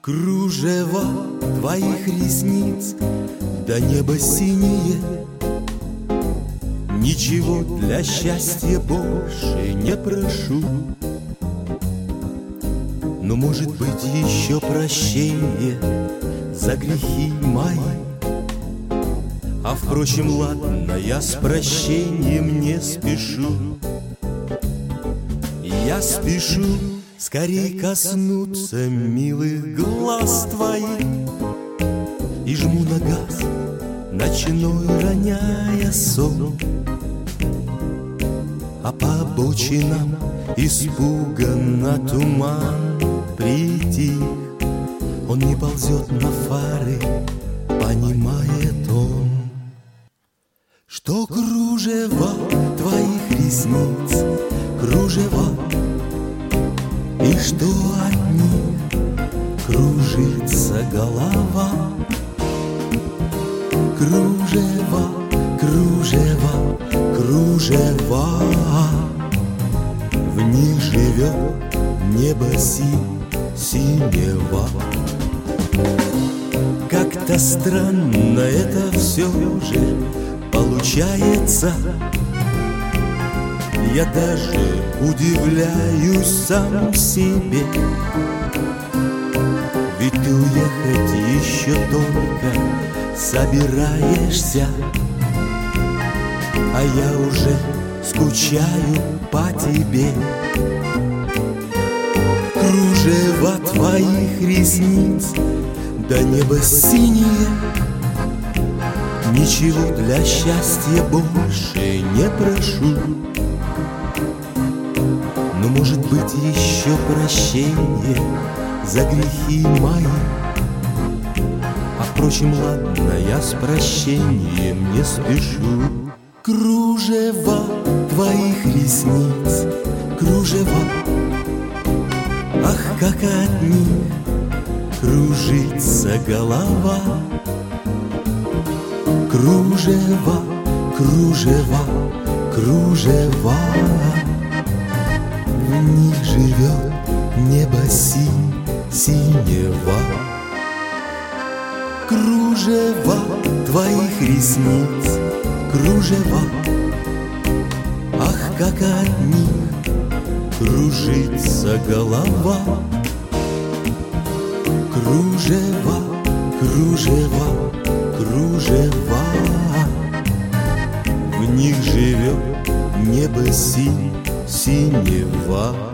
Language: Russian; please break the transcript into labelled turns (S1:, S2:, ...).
S1: Кружева твоих ресниц до неба синее. Ничего для счастья больше не прошу. Но может быть еще прощение за грехи мои. А впрочем, ладно, я с прощением не спешу. Я спешу скорей коснуться милых глаз твоих и жму на газ, ночной роняя сон. А по обочинам испуганно туман притих. Он не ползет на фары, понимает он, что кружева твоих ресниц, кружева, и что от них кружится голова. Кружева, кружева, кружева, в них живет небо синего. Как-то странно это все же получается. Я даже удивляюсь сам себе. Ведь ты уехать еще только собираешься, а я уже скучаю по тебе. Кружева твоих ресниц до неба синее. Ничего для счастья больше не прошу. Но может быть еще прощение за грехи мои. А впрочем, ладно, я с прощением не спешу. Кружева твоих ресниц, кружева, ах, как от них кружится голова. Кружева, кружева, кружева, в них живет небо синего. Кружева твоих ресниц, кружева, ах, как от них кружится голова. Кружева, кружева, кружева, в них живет небо синего.